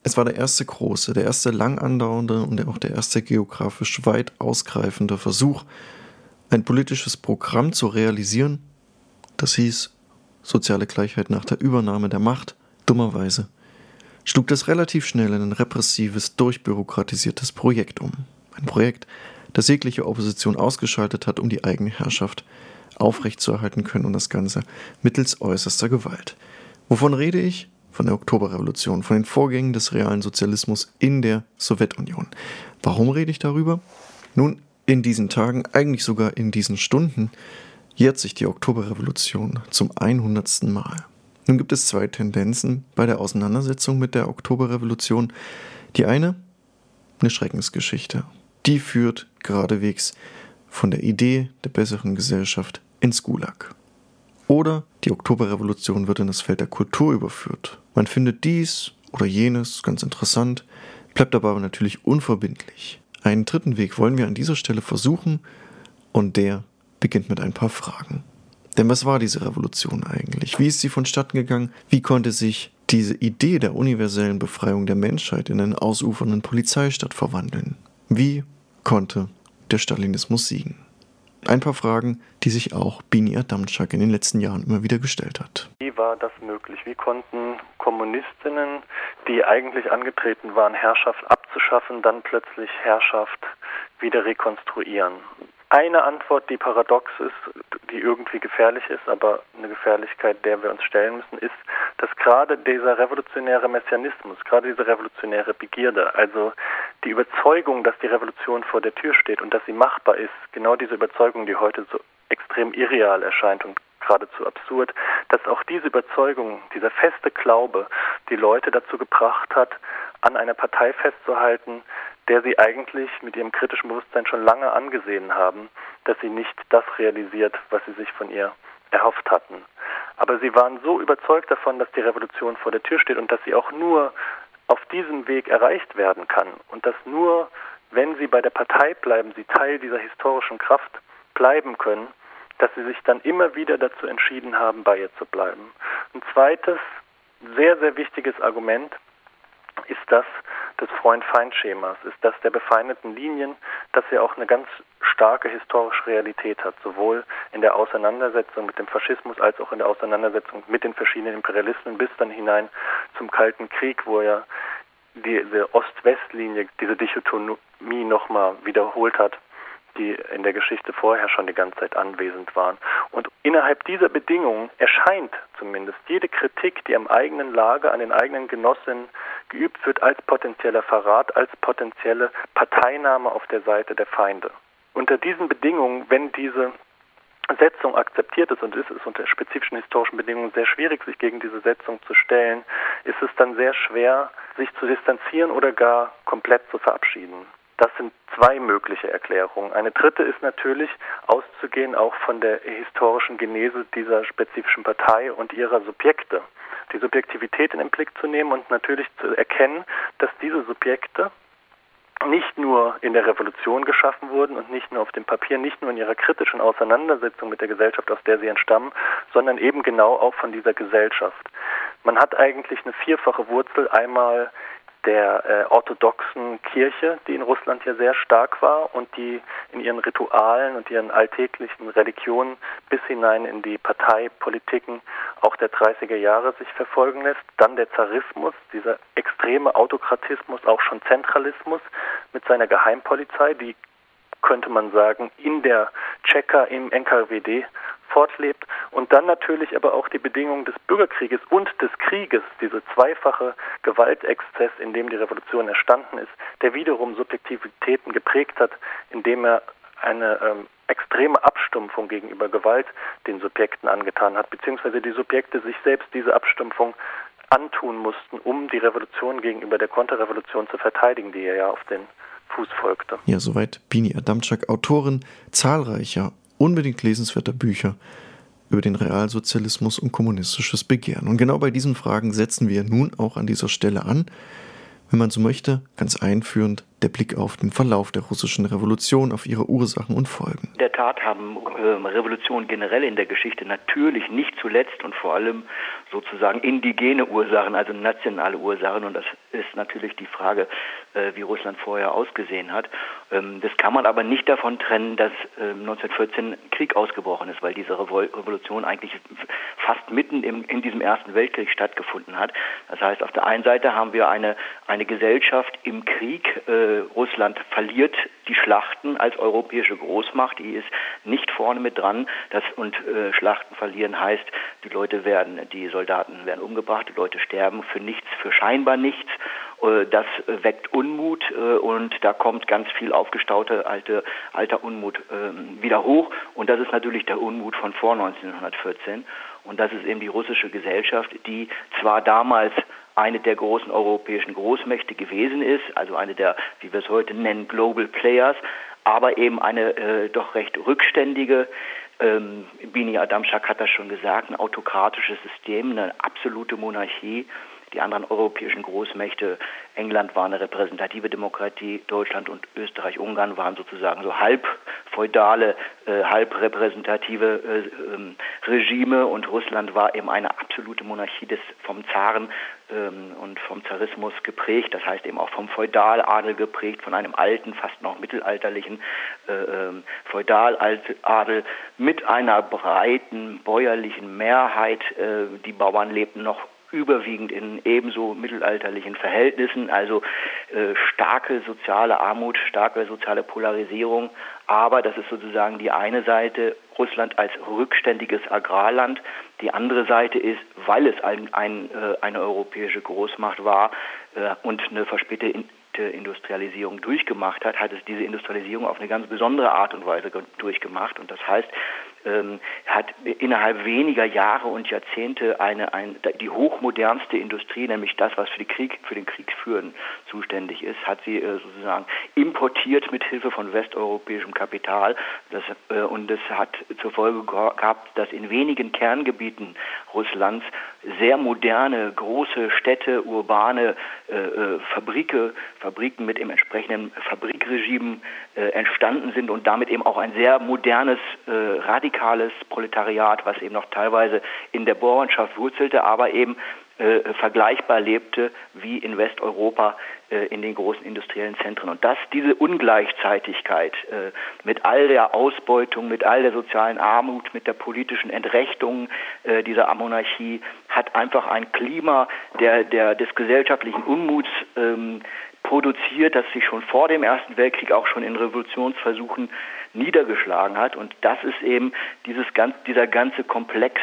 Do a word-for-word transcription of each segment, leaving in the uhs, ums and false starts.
Es war der erste große, der erste lang andauernde und auch der erste geografisch weit ausgreifende Versuch, ein politisches Programm zu realisieren, das hieß soziale Gleichheit nach der Übernahme der Macht. Dummerweise schlug das relativ schnell in ein repressives, durchbürokratisiertes Projekt um. Ein Projekt, das jegliche Opposition ausgeschaltet hat, um die eigene Herrschaft aufrechtzuerhalten können, und das Ganze mittels äußerster Gewalt. Wovon rede ich? Von der Oktoberrevolution, von den Vorgängen des realen Sozialismus in der Sowjetunion. Warum rede ich darüber? Nun, in diesen Tagen, eigentlich sogar in diesen Stunden, jährt sich die Oktoberrevolution zum hundertsten Mal. Nun gibt es zwei Tendenzen bei der Auseinandersetzung mit der Oktoberrevolution. Die eine, eine Schreckensgeschichte. Die führt geradewegs von der Idee der besseren Gesellschaft ins Gulag. Oder die Oktoberrevolution wird in das Feld der Kultur überführt. Man findet dies oder jenes ganz interessant, bleibt aber natürlich unverbindlich. Einen dritten Weg wollen wir an dieser Stelle versuchen, und der beginnt mit ein paar Fragen. Denn was war diese Revolution eigentlich? Wie ist sie vonstatten gegangen? Wie konnte sich diese Idee der universellen Befreiung der Menschheit in einen ausufernden Polizeistaat verwandeln? Wie konnte der Stalinismus siegen? Ein paar Fragen, die sich auch Bini Adamczak in den letzten Jahren immer wieder gestellt hat. Wie war das möglich? Wie konnten Kommunistinnen, die eigentlich angetreten waren, Herrschaft abzuschaffen, dann plötzlich Herrschaft wieder rekonstruieren? Eine Antwort, die paradox ist, die irgendwie gefährlich ist, aber eine Gefährlichkeit, der wir uns stellen müssen, ist, dass gerade dieser revolutionäre Messianismus, gerade diese revolutionäre Begierde, also die Überzeugung, dass die Revolution vor der Tür steht und dass sie machbar ist, genau diese Überzeugung, die heute so extrem irreal erscheint und geradezu absurd, dass auch diese Überzeugung, dieser feste Glaube, die Leute dazu gebracht hat, an einer Partei festzuhalten, der sie eigentlich mit ihrem kritischen Bewusstsein schon lange angesehen haben, dass sie nicht das realisiert, was sie sich von ihr erhofft hatten. Aber sie waren so überzeugt davon, dass die Revolution vor der Tür steht und dass sie auch nur auf diesem Weg erreicht werden kann und dass nur, wenn sie bei der Partei bleiben, sie Teil dieser historischen Kraft bleiben können, dass sie sich dann immer wieder dazu entschieden haben, bei ihr zu bleiben. Ein zweites, sehr, sehr wichtiges Argument ist das des Freund-Feind-Schemas, ist das der befeindeten Linien, das ja auch eine ganz starke historische Realität hat, sowohl in der Auseinandersetzung mit dem Faschismus als auch in der Auseinandersetzung mit den verschiedenen Imperialismen bis dann hinein zum Kalten Krieg, wo ja diese Ost-West-Linie, diese Dichotomie nochmal wiederholt hat, die in der Geschichte vorher schon die ganze Zeit anwesend waren. Und innerhalb dieser Bedingungen erscheint zumindest jede Kritik, die am eigenen Lager, an den eigenen Genossinnen geübt wird, als potenzieller Verrat, als potenzielle Parteinahme auf der Seite der Feinde. Unter diesen Bedingungen, wenn diese Setzung akzeptiert ist, und ist es unter spezifischen historischen Bedingungen sehr schwierig, sich gegen diese Setzung zu stellen, ist es dann sehr schwer, sich zu distanzieren oder gar komplett zu verabschieden. Das sind zwei mögliche Erklärungen. Eine dritte ist natürlich, auszugehen auch von der historischen Genese dieser spezifischen Partei und ihrer Subjekte. Die Subjektivität in den Blick zu nehmen und natürlich zu erkennen, dass diese Subjekte nicht nur in der Revolution geschaffen wurden und nicht nur auf dem Papier, nicht nur in ihrer kritischen Auseinandersetzung mit der Gesellschaft, aus der sie entstammen, sondern eben genau auch von dieser Gesellschaft. Man hat eigentlich eine vierfache Wurzel, einmal der äh, orthodoxen Kirche, die in Russland ja sehr stark war und die in ihren Ritualen und ihren alltäglichen Religionen bis hinein in die Parteipolitiken auch der dreißiger Jahre sich verfolgen lässt. Dann der Zarismus, dieser extreme Autokratismus, auch schon Zentralismus mit seiner Geheimpolizei, die, könnte man sagen, in der Tscheka, im N K W D fortlebt. Und dann natürlich aber auch die Bedingungen des Bürgerkrieges und des Krieges, diese zweifache Gewaltexzess, in dem die Revolution entstanden ist, der wiederum Subjektivitäten geprägt hat, indem er eine ähm, extreme Abstumpfung gegenüber Gewalt den Subjekten angetan hat, beziehungsweise die Subjekte sich selbst diese Abstumpfung antun mussten, um die Revolution gegenüber der Konterrevolution zu verteidigen, die ja auf den Fuß folgte. Ja, soweit Bini Adamczak, Autorin zahlreicher, unbedingt lesenswerter Bücher über den Realsozialismus und kommunistisches Begehren. Und genau bei diesen Fragen setzen wir nun auch an dieser Stelle an. Wenn man so möchte, ganz einführend, der Blick auf den Verlauf der russischen Revolution, auf ihre Ursachen und Folgen. In der Tat haben äh, Revolutionen generell in der Geschichte natürlich nicht zuletzt und vor allem sozusagen indigene Ursachen, also nationale Ursachen. Und das ist natürlich die Frage, äh, wie Russland vorher ausgesehen hat. Ähm, das kann man aber nicht davon trennen, dass äh, neunzehnhundertvierzehn Krieg ausgebrochen ist, weil diese Revol- Revolution eigentlich fast mitten im, in diesem Ersten Weltkrieg stattgefunden hat. Das heißt, auf der einen Seite haben wir eine, eine Gesellschaft im Krieg. Äh, Russland verliert die Schlachten als europäische Großmacht, die ist nicht vorne mit dran. Das, und äh, Schlachten verlieren heißt, die Leute werden, die Soldaten werden umgebracht, die Leute sterben für nichts, für scheinbar nichts. Äh, das äh, weckt Unmut äh, und da kommt ganz viel aufgestaute alte, alter Unmut äh, wieder hoch. Und das ist natürlich der Unmut von vor neunzehnhundertvierzehn. Und das ist eben die russische Gesellschaft, die zwar damals eine der großen europäischen Großmächte gewesen ist, also eine der, wie wir es heute nennen, Global Players, aber eben eine äh, doch recht rückständige, ähm, Bini Adamczak hat das schon gesagt, ein autokratisches System, eine absolute Monarchie. Die anderen europäischen Großmächte, England war eine repräsentative Demokratie, Deutschland und Österreich, Ungarn waren sozusagen so halb feudale, äh, halb repräsentative äh, ähm, Regime und Russland war eben eine absolute Monarchie des vom Zaren ähm, und vom Zarismus geprägt, das heißt eben auch vom Feudaladel geprägt, von einem alten, fast noch mittelalterlichen äh, ähm, Feudaladel mit einer breiten bäuerlichen Mehrheit. Äh, die Bauern lebten noch überwiegend in ebenso mittelalterlichen Verhältnissen, also äh, starke soziale Armut, starke soziale Polarisierung. Aber das ist sozusagen die eine Seite, Russland als rückständiges Agrarland. Die andere Seite ist, weil es ein, ein, äh, eine europäische Großmacht war äh, und eine verspätete Industrialisierung durchgemacht hat, hat es diese Industrialisierung auf eine ganz besondere Art und Weise durchgemacht. Und das heißt, ähm, hat innerhalb weniger Jahre und Jahrzehnte eine, ein, die hochmodernste Industrie, nämlich das, was für, die Krieg, für den Kriegsführen zuständig ist, hat sie äh, sozusagen importiert mit Hilfe von westeuropäischem Kapital. Das, äh, und das hat zur Folge gehabt, dass in wenigen Kerngebieten Russlands sehr moderne, große Städte, urbane äh, Fabrike, Fabriken mit dem entsprechenden Fabrikregime äh, entstanden sind und damit eben auch ein sehr modernes, äh, radikales Proletariat, was eben noch teilweise in der Bauernschaft wurzelte, aber eben äh, vergleichbar lebte wie in Westeuropa äh, in den großen industriellen Zentren. Und das, diese Ungleichzeitigkeit äh, mit all der Ausbeutung, mit all der sozialen Armut, mit der politischen Entrechtung äh, dieser Monarchie hat einfach ein Klima der, der, des gesellschaftlichen Unmuts ähm, produziert, das sich schon vor dem Ersten Weltkrieg auch schon in Revolutionsversuchen niedergeschlagen hat. Und das ist eben dieses ganz, dieser ganze Komplex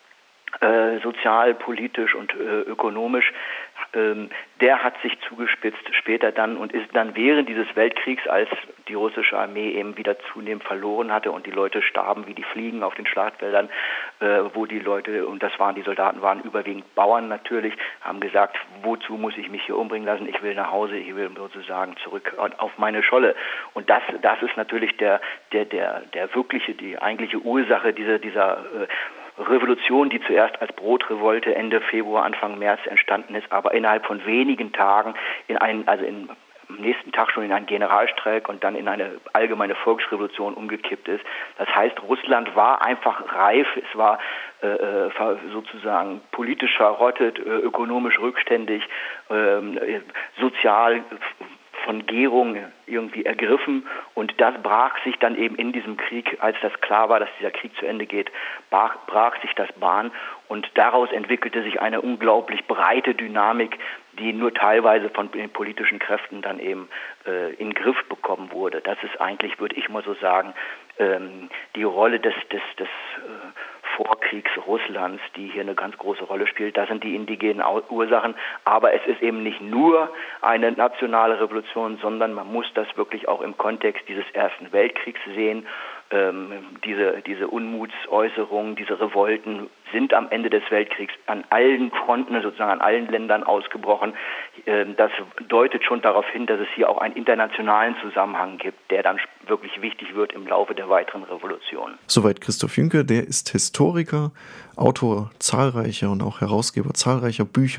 äh, sozial, politisch und äh, ökonomisch, ähm, der hat sich zugespitzt später dann und ist dann während dieses Weltkriegs, als die russische Armee eben wieder zunehmend verloren hatte und die Leute starben wie die Fliegen auf den Schlachtfeldern, äh, wo die Leute, und das waren die Soldaten, waren überwiegend Bauern natürlich, haben gesagt, wozu muss ich mich hier umbringen lassen, ich will nach Hause, ich will sozusagen zurück auf meine Scholle. Und das, das ist natürlich der, der, der, der wirkliche, die eigentliche Ursache dieser, dieser äh, Revolution, die zuerst als Brotrevolte Ende Februar, Anfang März entstanden ist, aber innerhalb von wenigen Tagen in einen, also in, am nächsten Tag schon in einen Generalstreik und dann in eine allgemeine Volksrevolution umgekippt ist. Das heißt, Russland war einfach reif, es war äh, sozusagen politisch verrottet, äh, ökonomisch rückständig, äh, sozial von Gärung irgendwie ergriffen und das brach sich dann eben in diesem Krieg, als das klar war, dass dieser Krieg zu Ende geht, brach, brach sich das Bahn und daraus entwickelte sich eine unglaublich breite Dynamik, die nur teilweise von den politischen Kräften dann eben äh, in den Griff bekommen wurde. Das ist eigentlich, würde ich mal so sagen, ähm, die Rolle des, des, des äh, Vorkriegs Russlands, die hier eine ganz große Rolle spielt. Das sind die indigenen Ursachen. Aber es ist eben nicht nur eine nationale Revolution, sondern man muss das wirklich auch im Kontext dieses Ersten Weltkriegs sehen. Ähm, diese, diese Unmutsäußerungen, diese Revolten sind am Ende des Weltkriegs an allen Fronten, sozusagen an allen Ländern ausgebrochen. Ähm, das deutet schon darauf hin, dass es hier auch einen internationalen Zusammenhang gibt, der dann wirklich wichtig wird im Laufe der weiteren Revolution. Soweit Christoph Jünke, der ist Historiker, Autor zahlreicher und auch Herausgeber zahlreicher Bücher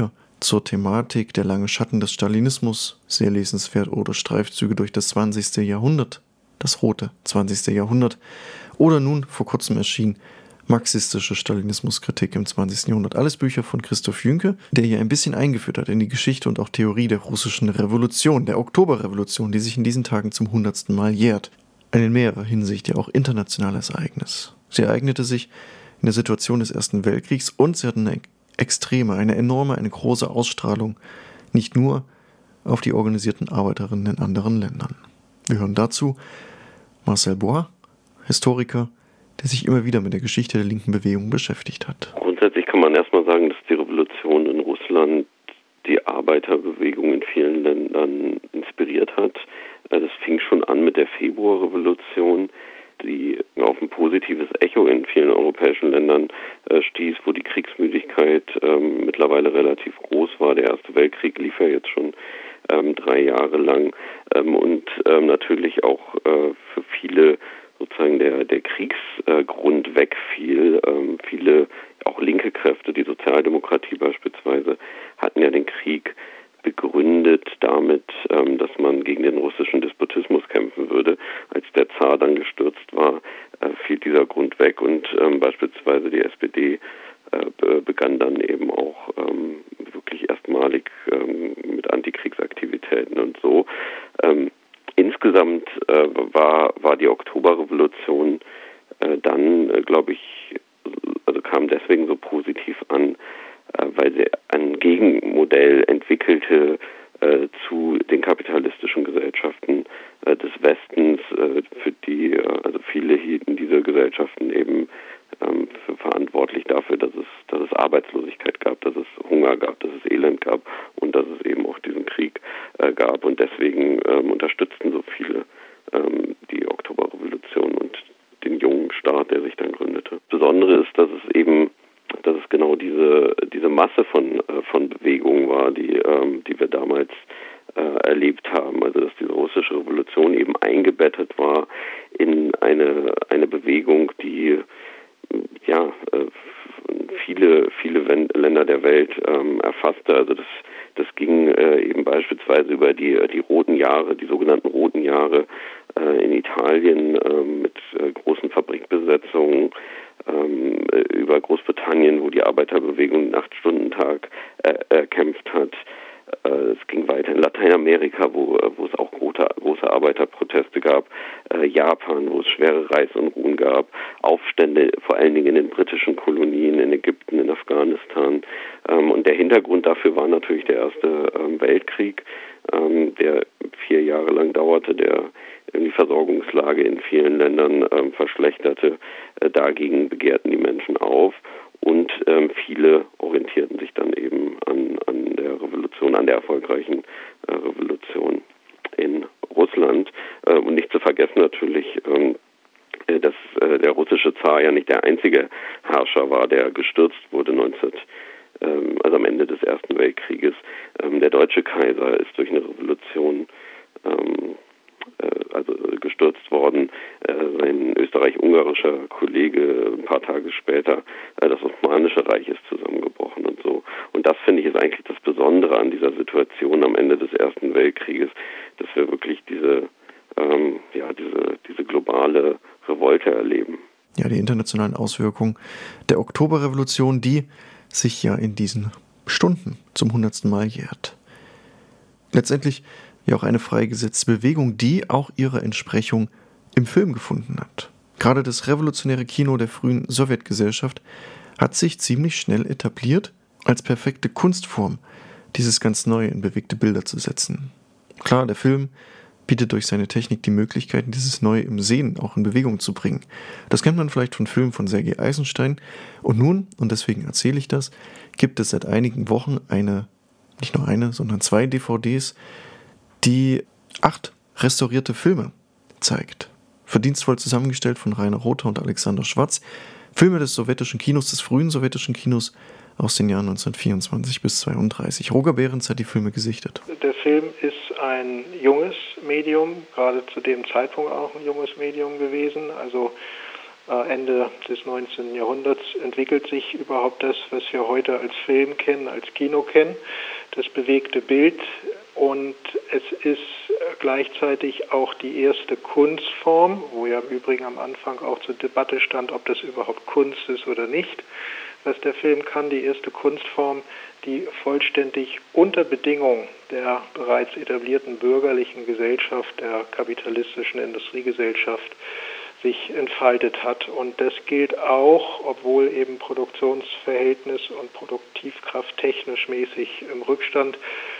zur Thematik Der lange Schatten des Stalinismus, sehr lesenswert, oder Streifzüge durch das zwanzigste Jahrhundert, das rote zwanzigste Jahrhundert, oder nun vor kurzem erschien Marxistische Stalinismuskritik im zwanzigsten Jahrhundert. Alles Bücher von Christoph Jünke, der hier ein bisschen eingeführt hat in die Geschichte und auch Theorie der russischen Revolution, der Oktoberrevolution, die sich in diesen Tagen zum hundertsten Mal jährt. Ein in mehrerer Hinsicht ja auch internationales Ereignis. Sie ereignete sich in der Situation des Ersten Weltkriegs und sie hat eine extreme, eine enorme, eine große Ausstrahlung, nicht nur auf die organisierten Arbeiterinnen in anderen Ländern. Wir hören dazu Marcel Bois, Historiker, der sich immer wieder mit der Geschichte der linken Bewegung beschäftigt hat. Grundsätzlich kann man erstmal sagen, dass die Revolution in Russland die Arbeiterbewegung in vielen Ländern inspiriert hat. Das fing schon an mit der Februarrevolution, die auf ein positives Echo in vielen europäischen Ländern stieß, wo die Kriegsmüdigkeit ähm, mittlerweile relativ groß war. Der Erste Weltkrieg lief ja jetzt schon ähm, drei Jahre lang ähm, und ähm, natürlich auch äh, für viele sozusagen der, der Kriegsgrund äh, wegfiel. Ähm, viele, auch linke Kräfte, die Sozialdemokratie beispielsweise, hatten ja den Krieg begründet damit, ähm, dass man gegen den russischen Despotismus kämpfen würde. Als der Zar dann gestürzt war, äh, fiel dieser Grund weg und ähm, beispielsweise die S P D äh, be- begann dann eben auch ähm, wirklich erstmalig ähm, mit Antikriegsaktivitäten und so. Ähm, Insgesamt äh, war, war die Oktoberrevolution äh, dann, äh, glaube ich, also kam deswegen so positiv an, äh, weil sie ein Gegenmodell entwickelte äh, zu den kapitalistischen Gesellschaften äh, des Westens, äh, für die, äh, also viele hielten diese Gesellschaften eben ähm, für verantwortlich dafür, dass es, dass es Arbeitslosigkeit gab, dass es Hunger gab, dass es Elend gab und dass es eben auch diesen Krieg äh, gab. Und deswegen ähm, unterstützten so viele ähm, die Oktoberrevolution und den jungen Staat, der sich dann gründete. Das Besondere ist, dass es eben, dass es genau diese diese Masse von äh, von Bewegungen war, die ähm, die wir damals äh, erlebt haben. Also dass diese russische Revolution eben eingebettet war in eine eine Bewegung, die ja, viele, viele Länder der Welt ähm, erfasste. Also das, das ging äh, eben beispielsweise über die, die roten Jahre, die sogenannten roten Jahre äh, in Italien äh, mit äh, großen Fabrikbesetzungen, ähm, über Großbritannien, wo die Arbeiterbewegung den Acht-Stunden-Tag äh, erkämpft hat. Es ging weiter in Lateinamerika, wo, wo es auch große, große Arbeiterproteste gab, äh, Japan, wo es schwere Reichsunruhen gab, Aufstände vor allen Dingen in den britischen Kolonien, in Ägypten, in Afghanistan. Ähm, und der Hintergrund dafür war natürlich der Erste ähm, Weltkrieg, ähm, der vier Jahre lang dauerte, der die Versorgungslage in vielen Ländern ähm, verschlechterte. Äh, dagegen begehrten die Menschen auf. Und ähm, viele orientierten sich dann eben an, an der Revolution, an der erfolgreichen äh, Revolution in Russland. Äh, und nicht zu vergessen natürlich, ähm, dass äh, der russische Zar ja nicht der einzige Herrscher war, der gestürzt wurde neunzehn, ähm, also am Ende des Ersten Weltkrieges. Ähm, der deutsche Kaiser ist durch eine Revolution ähm, also gestürzt worden, sein österreich-ungarischer Kollege ein paar Tage später, das Osmanische Reich ist zusammengebrochen und so. Und das, finde ich, ist eigentlich das Besondere an dieser Situation am Ende des Ersten Weltkrieges, dass wir wirklich diese, ähm, ja, diese, diese globale Revolte erleben. Ja, die internationalen Auswirkungen der Oktoberrevolution, die sich ja in diesen Stunden zum hundertsten Mal jährt. Letztendlich ja auch eine freigesetzte Bewegung, die auch ihre Entsprechung im Film gefunden hat. Gerade das revolutionäre Kino der frühen Sowjetgesellschaft hat sich ziemlich schnell etabliert, als perfekte Kunstform dieses ganz Neue in bewegte Bilder zu setzen. Klar, der Film bietet durch seine Technik die Möglichkeiten, dieses Neue im Sehen auch in Bewegung zu bringen. Das kennt man vielleicht von Filmen von Sergei Eisenstein. Und nun, und deswegen erzähle ich das, gibt es seit einigen Wochen eine, nicht nur eine, sondern zwei D V Ds, die acht restaurierte Filme zeigt. Verdienstvoll zusammengestellt von Rainer Rother und Alexander Schwarz. Filme des sowjetischen Kinos, des frühen sowjetischen Kinos aus den Jahren neunzehnhundertvierundzwanzig bis zweiunddreißig. Roger Behrens hat die Filme gesichtet. Der Film ist ein junges Medium, gerade zu dem Zeitpunkt auch ein junges Medium gewesen. Also Ende des neunzehnten Jahrhunderts entwickelt sich überhaupt das, was wir heute als Film kennen, als Kino kennen. das bewegte Bild und es ist gleichzeitig auch die erste Kunstform, wo ja im Übrigen am Anfang auch zur Debatte stand, ob das überhaupt Kunst ist oder nicht, was der Film kann, die erste Kunstform, die vollständig unter Bedingungen der bereits etablierten bürgerlichen Gesellschaft, der kapitalistischen Industriegesellschaft sich entfaltet hat. Und das gilt auch, obwohl eben Produktionsverhältnis und Produktivkraft technisch mäßig im Rückstand,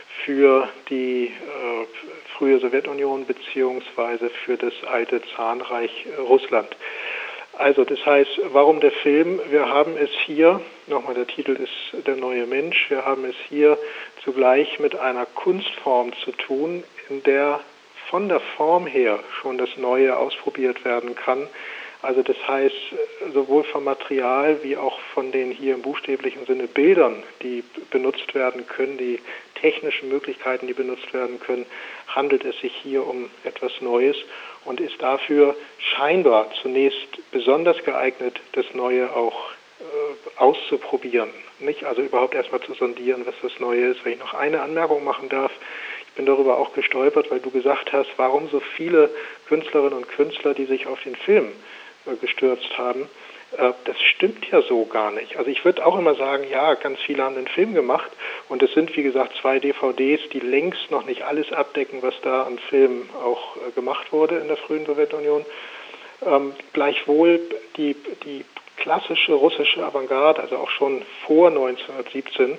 für die äh, frühe Sowjetunion beziehungsweise für das alte Zarenreich äh, Russland. Also das heißt, warum der Film? Wir haben es hier, nochmal der Titel ist Der neue Mensch, wir haben es hier zugleich mit einer Kunstform zu tun, in der von der Form her schon das Neue ausprobiert werden kann. Also das heißt, sowohl vom Material wie auch von den hier im buchstäblichen Sinne Bildern, die benutzt werden können, die technischen Möglichkeiten, die benutzt werden können, handelt es sich hier um etwas Neues und ist dafür scheinbar zunächst besonders geeignet, das Neue auch äh, auszuprobieren. Nicht? Also überhaupt erstmal zu sondieren, was das Neue ist. Wenn ich noch eine Anmerkung machen darf, ich bin darüber auch gestolpert, weil du gesagt hast, warum so viele Künstlerinnen und Künstler, die sich auf den Film äh, gestürzt haben. Äh, das stimmt ja so gar nicht. Also ich würde auch immer sagen, ja, ganz viele haben den Film gemacht und es sind, wie gesagt, zwei D V Ds, die längst noch nicht alles abdecken, was da an Filmen auch äh, gemacht wurde in der frühen Sowjetunion. Ähm, gleichwohl die, die klassische russische Avantgarde, also auch schon vor neunzehnhundertsiebzehn,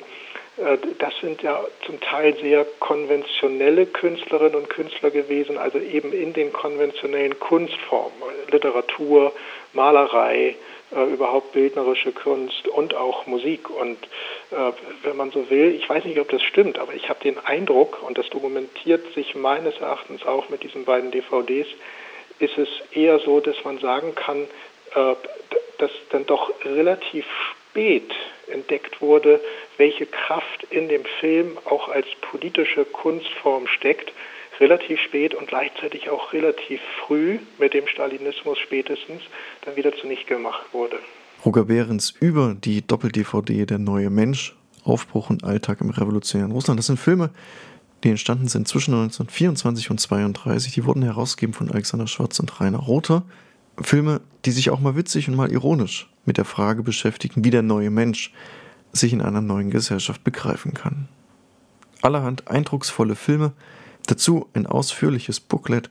das sind ja zum Teil sehr konventionelle Künstlerinnen und Künstler gewesen, also eben in den konventionellen Kunstformen, Literatur, Malerei, äh, überhaupt bildnerische Kunst und auch Musik. Und äh, wenn man so will, ich weiß nicht, ob das stimmt, aber ich habe den Eindruck, und das dokumentiert sich meines Erachtens auch mit diesen beiden D V Ds, ist es eher so, dass man sagen kann, äh, dass dann doch relativ spät entdeckt wurde, welche Kraft in dem Film auch als politische Kunstform steckt, relativ spät und gleichzeitig auch relativ früh mit dem Stalinismus spätestens dann wieder zunichte gemacht wurde. Roger Behrens über die Doppel-D V D Der neue Mensch, Aufbruch und Alltag im revolutionären Russland. Das sind Filme, die entstanden sind zwischen neunzehnhundertvierundzwanzig und zweiunddreißig. Die wurden herausgegeben von Alexander Schwarz und Rainer Rother. Filme, die sich auch mal witzig und mal ironisch mit der Frage beschäftigen, wie der neue Mensch sich in einer neuen Gesellschaft begreifen kann. Allerhand eindrucksvolle Filme, dazu ein ausführliches Booklet,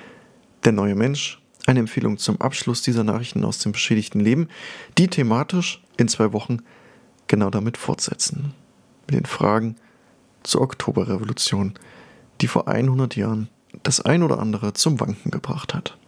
Der neue Mensch, eine Empfehlung zum Abschluss dieser Nachrichten aus dem beschädigten Leben, die thematisch in zwei Wochen genau damit fortsetzen. Mit den Fragen zur Oktoberrevolution, die vor hundert Jahren das ein oder andere zum Wanken gebracht hat.